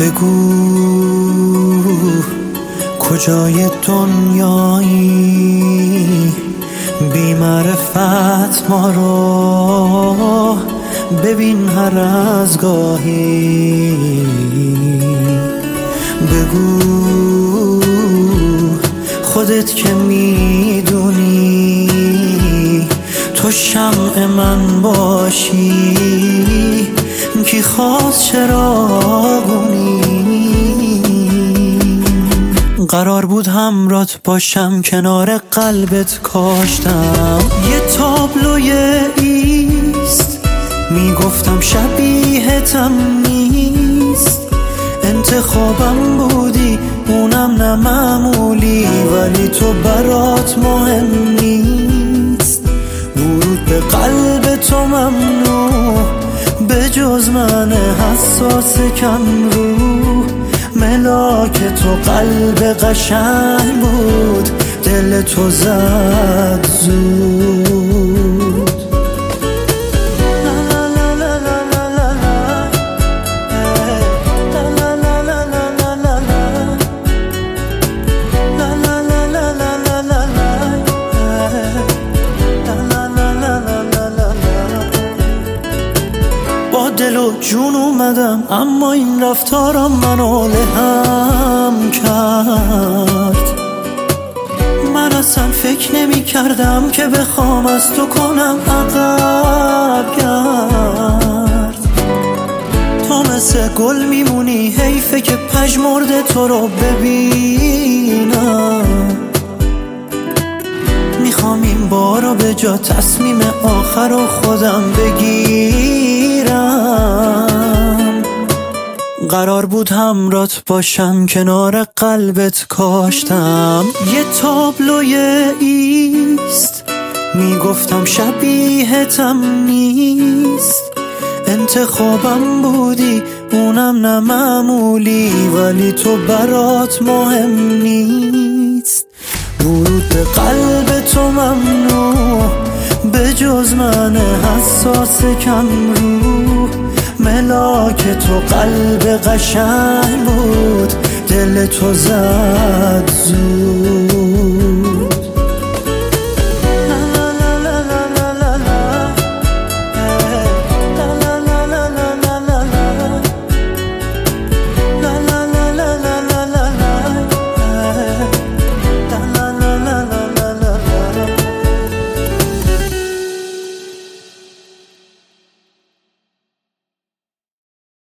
بگو کجای دنیایی، بی معرفت ما رو ببین هر از گاهی. بگو خودت که میدونی تو شمع من باشی، کی خواست چراغونی. قرار بود همرات باشم کنار قلبت کاشتم یه تابلوی ایست، میگفتم شبیهتم نیست. انتخابم بودی اونم نه معمولی، ولی تو برات مهم نیست. ورود به قلب تو ممنوع، به جز من حساس کم رو. ملاک تو قلب قشنگ بود، دل تو زد زود. با دل و جون اومدم، اما این رفتارم منو لهم کرد. من اصلا فکر نمی کردم که بخوام از تو کنم عقب گرد. تو مثل گل میمونی، حیفه که پژمرده تو رو ببینم. میخوام این بارو به جا تصمیم آخر رو خودم بگیرم. قرار بود همرات باشم کنار قلبت کاشتم یه تابلوی ایست، میگفتم شبیهتم نیست. انتخابم بودی اونم نه معمولی، ولی تو برات مهم نیست. ورود به قلب تو ممنوع، به جز من حساس کم رو. ملاک تو قلب قشنگ بود، دل تو زد زود.